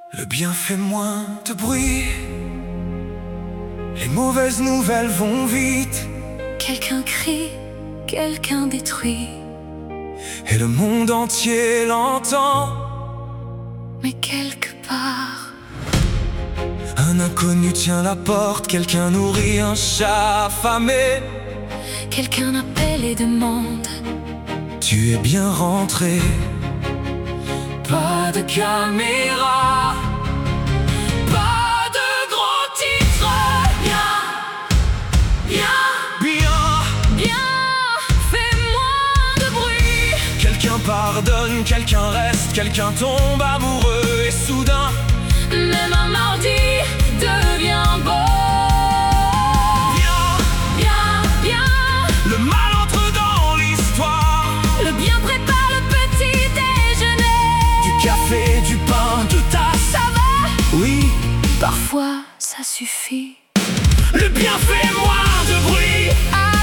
Le bien fait moins de bruit. Les mauvaises nouvelles vont vite. Quelqu'un crie, quelqu'un détruit. Et le monde entier l'entend. Mais quelque part, un inconnu tient la porte. Quelqu'un nourrit un chat affamé. quelqu'un appelle et demande: Tu es bien rentré. Pas de caméra, pas de gros titres. Bien, Bien, fais moins de bruit. quelqu'un pardonne, quelqu'un reste, quelqu'un tombe amoureux. Et soudain, Même un mardi devient beau. Bien, le mal entre dans l'histoire. le bien prépare le petit déjeuner. Du café, du pain, de tasse. Ça va, Oui, parfois ça suffit. le bien fait moins de bruit. Ah,